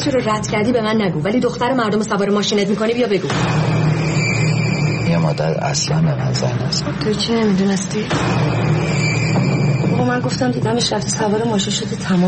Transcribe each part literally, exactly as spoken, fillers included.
رو رد کردی به من نگو، ولی دختر مردم سوار ماشینت میکنی بیا بگو. یه مادر اصلا به من زن است. تو چه نمیدونستی؟ بابا من گفتم دیدمش رفتی سوار ماشین شده تمام.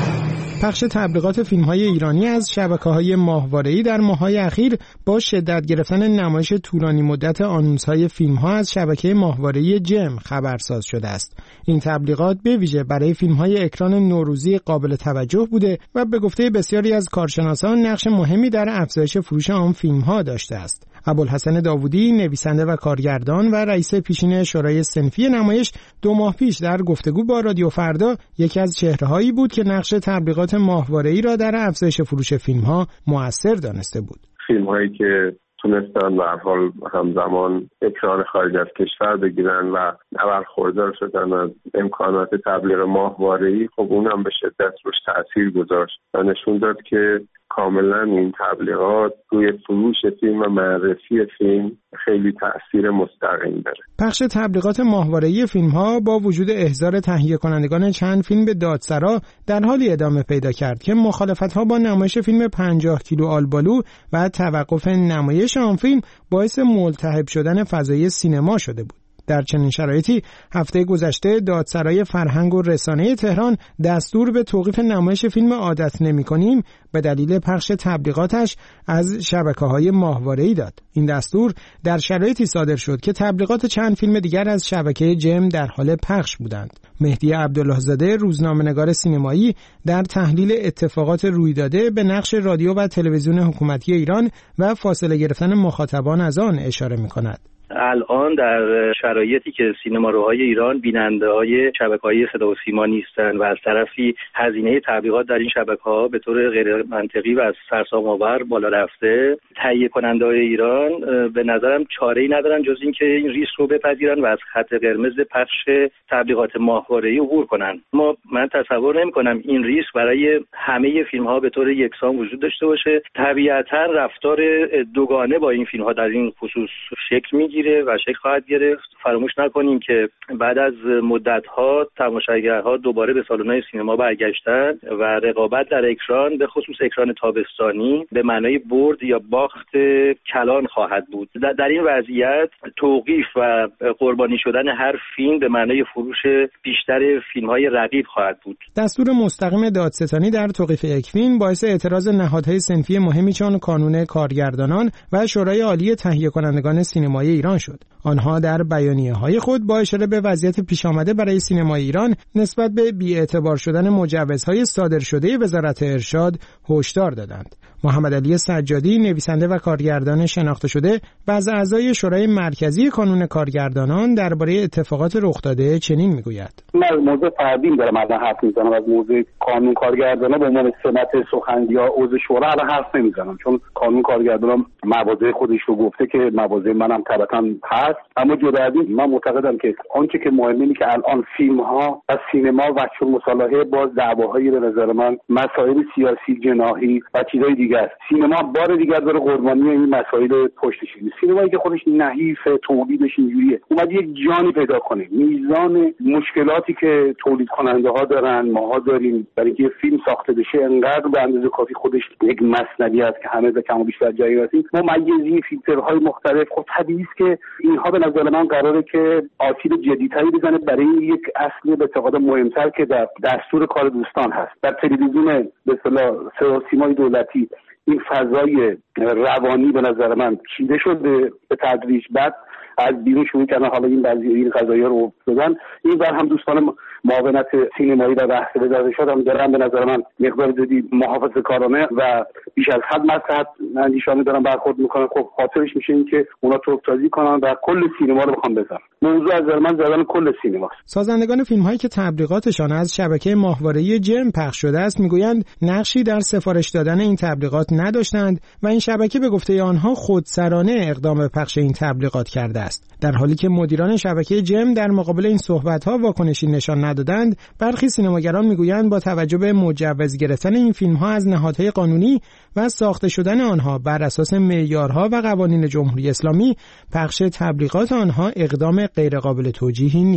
پخش تبلیغات فیلم‌های ایرانی از شبکه‌های ماهواره‌ای در ماه‌های اخیر با شدت گرفتن نمایش طولانی مدت آنونس‌های فیلم‌ها از شبکه ماهواره‌ای جم خبرساز شده است. این تبلیغات به ویژه برای فیلم‌های اکران نوروزی قابل توجه بوده و به گفته بسیاری از کارشناسان نقش مهمی در افزایش فروش آن فیلم‌ها داشته است. ابوالحسن داوودی، نویسنده و کارگردان و رئیس پیشین شورای صنفی نمایش، دو ماه پیش در گفتگو با رادیو فردا یکی از چهره‌هایی بود که نقش تبلیغات ماهواره‌ای را در افزایش فروش فیلم‌ها مؤثر دانسته بود. فیلم‌هایی که تونستن به هر حال همزمان اکران خارج از کشور بگیرن و برخوردار شدن از امکانات تبلیغ ماهواره‌ای، خب اونم به شدت روش تأثیر گذاشت و نشون داد که کاملا این تبلیغات روی فروش فیلم و معرفی فیلم خیلی تأثیر مستقیم داره. پخش تبلیغات ماهواره‌ای فیلم‌ها با وجود احضار تهیه کنندگان چند فیلم به دادسرا در حالی ادامه پیدا کرد که مخالفت‌ها با نمایش فیلم پنجاه کیلو آلبالو و توقف نمایش آن فیلم باعث ملتهب شدن فضای سینما شده بود. در چنین شرایطی هفته گذشته دادسرای فرهنگ و رسانه تهران دستور به توقیف نمایش فیلم عادت نمی‌کنیم به دلیل پخش تبلیغاتش از شبکه‌های ماهواره‌ای داد. این دستور در شرایطی صادر شد که تبلیغات چند فیلم دیگر از شبکه جم در حال پخش بودند. مهدی عبدالله‌زاده، روزنامه‌نگار سینمایی، در تحلیل اتفاقات رویداده به نقش رادیو و تلویزیون حکومتی ایران و فاصله گرفتن مخاطبان از آن اشاره می‌کند. الان در شرایطی که سینماروهای ایران بیننده‌های شبکه‌های صدا و سیما نیستن و از طرفی هزینه تبلیغات در این شبکه‌ها به طور غیر منطقی و از سرسام‌آور بالا رفته، تهیه کننده‌های ایران به نظرم چاره‌ای ندارن جز اینکه این ریسک رو بپذیرن و از خط قرمز پخش تبلیغات ماهواره‌ای عبور کنن. ما من تصور نمی‌کنم این ریسک برای همه فیلم‌ها به طور یکسان وجود داشته باشه. طبیعتاً رفتار دوگانه با این فیلم‌ها در این خصوص شکل می‌گیره و شکل خواهد گرفت. فراموش نکنیم که بعد از مدت‌ها تماشاگرها دوباره به سالن‌های سینما برگشتن و رقابت در اکران، به خصوص اکران تابستانی، به معنای برد یا باخت کلان خواهد بود. در این وضعیت توقیف و قربانی شدن هر فیلم به معنای فروش بیشتر فیلم‌های رقیب خواهد بود. دستور مستقیم دادستانی در توقیف یک فیلم باعث اعتراض نهادهای صنفی مهمی چون کانون کارگردانان و شورای عالی تهیه کنندگان سینمایی ایران شد. آنها در بیانیه‌های خود با اشاره به وضعیت پیش آمده برای سینمای ایران نسبت به بی‌اعتبار شدن مجوزهای صادر شده وزارت ارشاد هشدار دادند. محمد علی سجادی، نویسنده و کارگردان شناخته شده و از اعضای شورای مرکزی کانون کارگردانان، درباره اتفاقات رخ داده چنین میگوید: من از موضوع فردی دارم الان حرف میزنم، از موضوع کانون کارگردانان به عنوان سمت سخنگوی یا عضو شورا الان حرف نمیزنم، چون کانون کارگردانان مواضع خودش رو گفته که مواضع منم طبعا هست. اما جدا از این من معتقدم که آنچه که مهمه اینه که الان فیلم ها و سینما و چون مصالحه باز دعواهایی به نظر من مسائل سیاسی جناحی و چیزای دیگه است. سینما بار دیگر داره قربانی این مسائل پشتش میشه. سینمایی که خودش نحیف تولیدش اینجوریه اومد یک جانی پیدا کنه. میزان مشکلاتی که تولید کننده ها دارن ماها داریم برای اینکه فیلم ساخته بشه انقدر به اندازه کافی خودش یک مسئله است که همه به کم و بیشتر جایی هستیم. ممیزی فیلترهای مختلف، خب طبیعیه که اینها به نظر من قراره که آسیب جدی‌تری بزنه برای یک اصل به اعتقاد مهمتر که در دستور کار دوستان هست. در تلویزیون به اصطلاح سیمای دولتی این فضای روانی به نظر من چیده شده به تدریج، بعد از بیرون شروع کردن حالا این بعضی این قضایا رو دادن. این بر هم دوستان معاونت سینمایی و بحث وزارت هم دارن به نظر من مقدار زیادی محافظه‌کارانه و بیش از حد مصلحت اندیشانه دارن برخورد میکنن. خب خاطرش میشه این که اونا توپ‌تازی کنن و کل سینما رو بخوام بزنن. موضوع از نظر من زدن کل سینماست. سازندگان فیلم‌هایی که تبلیغاتشان از شبکه ماهواره‌ای جم پخش شده است میگویند نقشی در سفارش دادن این تبلیغات نداشتند و این شبکه به گفته آنها خودسرانه اقدام به پخش این تبلیغات کرده است. در حالی که مدیران شبکه جم در مقابل این صحبت‌ها واکنشی نشان ندادند، برخی سینماگران میگویند با توجه به مجوز گرفتن این فیلم‌ها از نهادهای قانونی و ساخته شدن آنها بر اساس معیارها و قوانین جمهوری اسلامی، پخش تبلیغات آنها اقدام غیرقابل توجیهی نیست.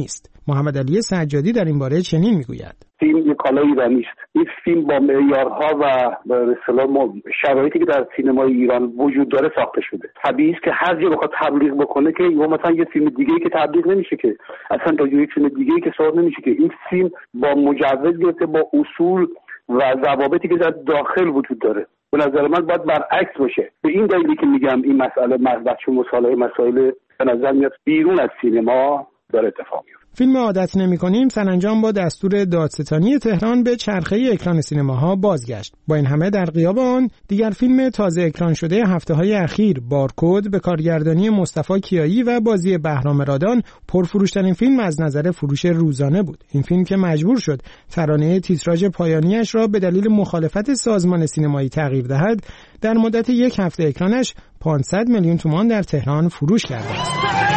محمد علی سجادی در این باره چنین میگوید: فیلم یک کالای ایرانی است. این فیلم با معیارها و به اصطلاح شرایطی که در سینمای ایران وجود داره ساخته شده. طبیعی است که هر جا بخواد تبلیغ بکنه که یا مثلا یه فیلم دیگه‌ای که تبلیغ نمیشه، که اصلا تا یک فیلم دیگه‌ای که صادر نمیشه، که این فیلم با مجوز گرفته، با اصول و ضوابطی که در داخل وجود داره. به نظر من باید برعکس باشه. به این دلیلی که میگم این مسئله بچه مصالحه مسائل به نظر میاد بیرون از سینما داره اتفاق میفته. فیلم عادت نمی‌کنیم سرانجام با دستور دادستانی تهران به چرخه اکران سینماها بازگشت. با این همه در غیاب آن دیگر فیلم تازه اکران شده هفته‌های اخیر بارکد به کارگردانی مصطفی کیایی و بازی بهرام رادان پرفروش‌ترین فیلم از نظر فروش روزانه بود. این فیلم که مجبور شد ترانه تیتراژ پایانیش را به دلیل مخالفت سازمان سینمایی تغییر دهد، در مدت یک هفته اکرانش پانصد میلیون تومان در تهران فروش کرده است.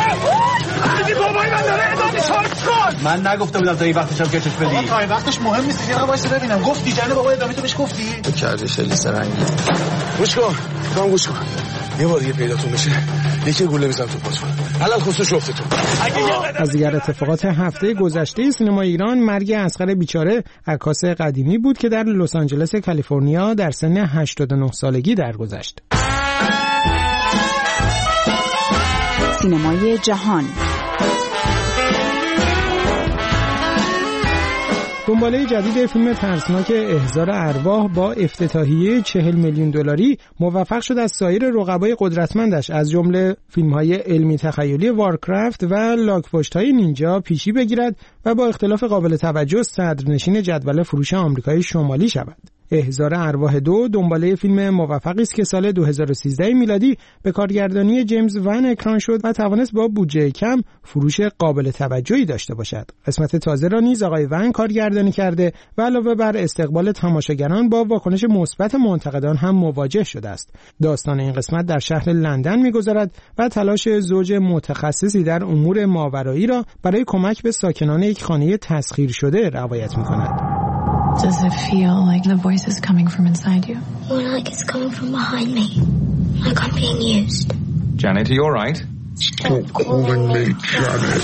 من نگفته بودم تا این وقتش هم کشش بدی. آقا تا این وقتش مهم نیست. یه دقیقه وایس ببینم. گفتی جناب بابا ادامه تو بهش گفتی؟ تو کردی خیلی سرنگی. گوش کن. کام گوش کن. یه بار دیگه پیداتون بشه یکی گوله میزنم تو پاتون. علل خصوص افتتون. از دیگر اتفاقات هفته گذشته سینما ایران مرگ اصغر بیچاره عکاس قدیمی بود که در لس آنجلس کالیفرنیا در سن هشتاد و نه سالگی درگذشت. سینمای جهان. دنباله جدید فیلم ترسناک احضار ارواح با افتتاحیه چهل میلیون دلاری موفق شد از سایر رقبای قدرتمندش از جمله فیلم‌های علمی تخیلی وارکرافت و لاک‌پشت‌های نینجا پیشی بگیرد و با اختلاف قابل توجه صدرنشین جدول فروش آمریکای شمالی شود. احضار ارواح دو دنباله فیلم موفقی است که سال دو هزار و سیزده میلادی به کارگردانی جیمز ون اکران شد و توانست با بودجه کم فروش قابل توجهی داشته باشد. قسمت تازه را نیز آقای ون کارگردانی کرده و علاوه بر استقبال تماشاگران با واکنش مثبت منتقدان هم مواجه شده است. داستان این قسمت در شهر لندن می‌گذرد و تلاش زوج متخصصی در امور ماورایی را برای کمک به ساکنان یک خانه تسخیر شده روایت می‌کند. Does it feel like the voice is coming from inside you? More like it's coming from behind me. Like I'm being used. Janet, are you all right? Stop calling me Janet.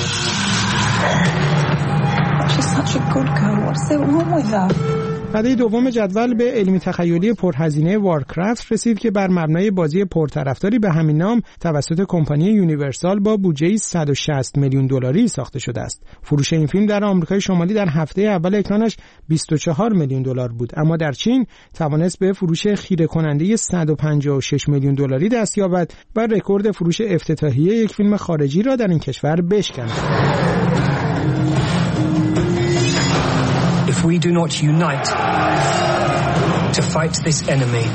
She's such a good girl. What's so wrong with her? رده دوم جدول به علمی تخیلی پرهزینه وارکرافت رسید که بر مبنای بازی پرطرفداری به همین نام توسط کمپانی یونیورسال با بودجه صد و شصت میلیون دلاری ساخته شده است. فروش این فیلم در آمریکای شمالی در هفته اول اکرانش بیست و چهار میلیون دلار بود، اما در چین توانست به فروش خیره کننده صد و پنجاه و شش میلیون دلاری دست یابد و رکورد فروش افتتاحیه یک فیلم خارجی را در این کشور بشکند. If we do not unite to fight this enemy,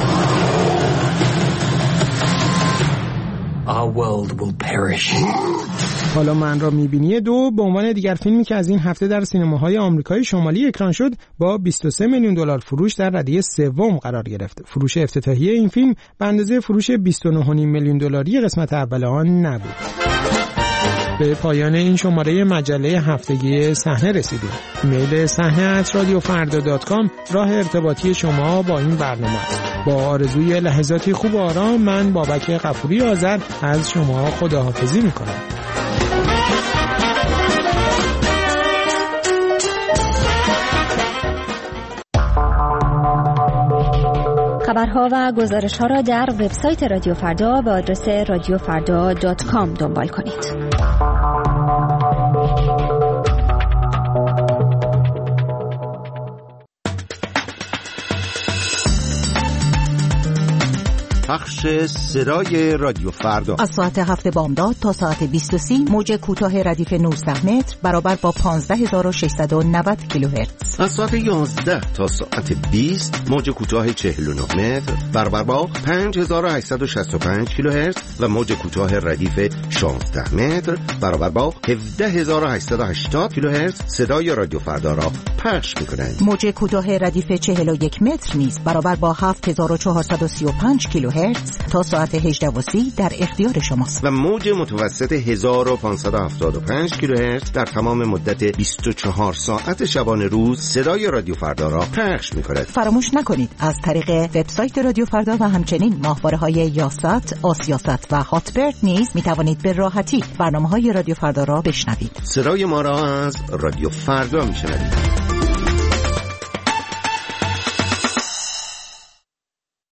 our world will perish. حالا من را میبینی دو به عنوان دیگر فیلمی که از این هفته در سینماهای آمریکای شمالی اکران شد با بیست و سه میلیون دلار فروش در رده سوم قرار گرفت. فروش افتتاحیه این فیلم به اندازه فروش بیست و نه و نیم میلیون دلاری قسمت اول آن نبود. به پایان این شماره مجله هفتگی صحنه رسیدیم. ایمیل صحنه ات رادیو فردا دات کام راه ارتباطی شما با این برنامه است. با آرزوی لحظاتی خوب و آرام من بابک غفوری آذر از شما خداحافظی میکنم. خبرها و گزارش‌ها را در وبسایت رادیو فردا به آدرس رادیو فردا دات کام دنبال کنید. پخش صدای رادیو فردا از ساعت هفت بامداد تا ساعت بیست و سه موج کوتاه ردیف نوزده متر برابر با پانزده هزار و ششصد و نود کیلوهرتز. از ساعت یازده تا ساعت بیست موج کوتاه چهل و نه متر برابر با پنج هزار و هشتصد و شصت و پنج کیلوهرتز و موج کوتاه ردیف شانزده متر برابر با هفده هزار و هشتصد و هشتاد کیلوهرتز صدای رادیو فردا را پخش می‌کنند. موج کوتاه ردیف چهل و یک متر نیز برابر با هفت هزار و چهارصد و سی و پنج کیلوهرتز کیلوهرتز تا ساعت هجده و سی در اختیار شماست و موج متوسط هزار و پانصد و هفتاد و پنج کیلوهرتز در تمام مدت بیست و چهار ساعت شبانه روز صدای رادیو فردا را پخش می‌کند. فراموش نکنید از طریق وبسایت رادیو فردا و همچنین ماهواره‌های یاست، آسیاست و هاتبرد نیز می‌توانید به راحتی برنامه‌های رادیو فردا را بشنوید. صدای ما را از رادیو فردا می‌شنوید.